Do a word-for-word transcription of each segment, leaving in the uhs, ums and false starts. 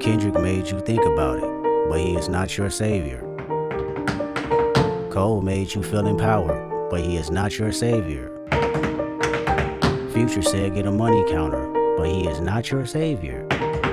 Kendrick made you think about it, but he is not your savior. Cole made you feel empowered, but he is not your savior. Future said get a money counter, but he is not your savior.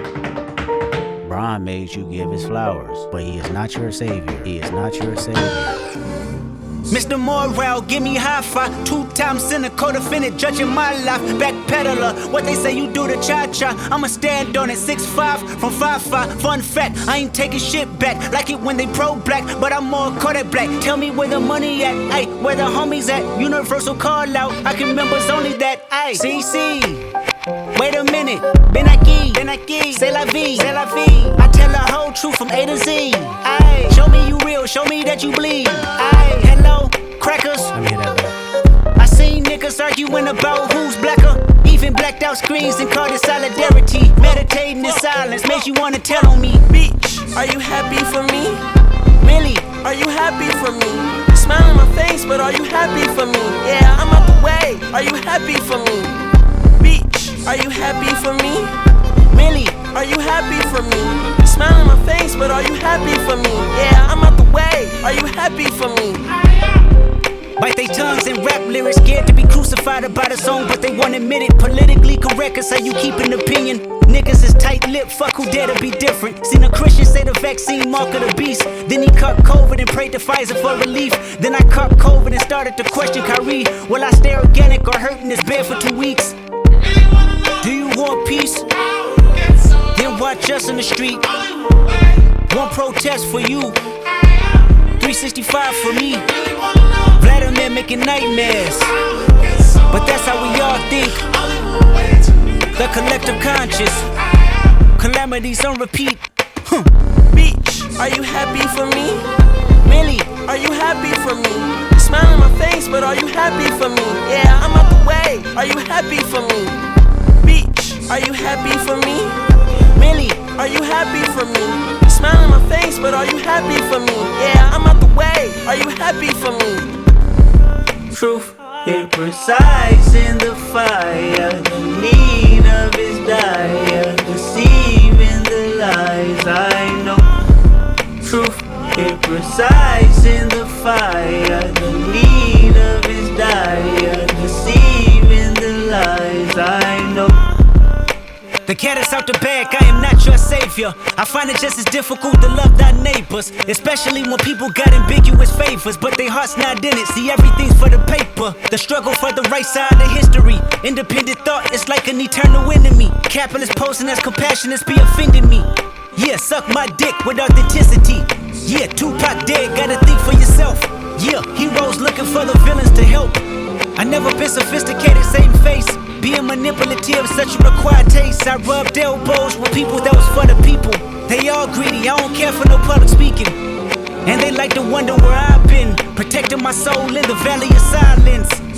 Bron made you give his flowers, but he is not your savior. He is not your savior. Mister Morale, give me high five. Two-time sinner, co-defendant, judging my life. Backpedaler, what they say you do to cha-cha. I'ma stand on it, six five from five five. Fun fact, I ain't taking shit back. Like it when they pro-black, but I'm more Kodak black. Tell me where the money at, ayy, where the homies at. Universal call out, I can remember's only that, ayy. C C, wait a minute, ben aquí, ben aquí, c'est la vie, c'est la vie. I tell the whole truth from A to Z, ayy. Show me you real, show me that you bleed, ayy. Hello, crackers. Let me hear that back. I seen niggas arguing about who's blacker. Even blacked out screens and called it solidarity. Meditating in silence makes you wanna tell on me. Bitch, are you happy for me? Really? Are you happy for me? Smile on my face, but are you happy for me? Yeah, I'm out the way. Are you happy for me? Bitch, are you happy for me? Really? Are you happy for me? Smile on my face, but are you happy for me? Yeah, I'm out the way. Are you happy for me? Bite they tongues and rap lyrics, scared to be crucified about a song, but they won't admit it. Politically correct is how you keep an opinion. Niggas is tight-lipped, fuck who dare to be different. Seen a Christian say the vaccine mark of the beast. Then he caught COVID and prayed to Pfizer for relief. Then I caught COVID and started to question Kyrie. Will I stay organic or hurt in this bed for two weeks? Do you want peace? Then watch us in the street. One protest for you, three sixty-five for me. Vladimir making nightmares, but that's how we all think. The collective conscious, calamities on repeat. Huh. Bitch, are you happy for me? Really? Are you happy for me? Smile on my face, but are you happy for me? Yeah, I'm out the way. Are you happy for me? Bitch, are you happy for me? Really? Are you happy for me? Smile on my face, but are you happy for me? Yeah, I'm out the way. Are you happy for me? Truth, it resides in the fire. The need of his dire, deceiving the lies I know. Truth, it resides in the fire. The need of his dire, deceiving the lies I know. The cat is out the bag, I am not your savior. I find it just as difficult to love thy neighbors, especially when people got ambiguous favors, but their heart's not in it. See, everything's for the paper. The struggle for the right side of history. Independent thought is like an eternal enemy. Capitalist posing as compassionate be offending me. Yeah, suck my dick with authenticity. Yeah, Tupac dead, gotta think for yourself. Yeah, heroes looking for the villains to help. I never been sophisticated, same face. Being manipulative, such a required taste. I rubbed elbows with people that was for the people. They all greedy, I don't care for no public speaking. And they like to wonder where I've been, protecting my soul in the valley of silence.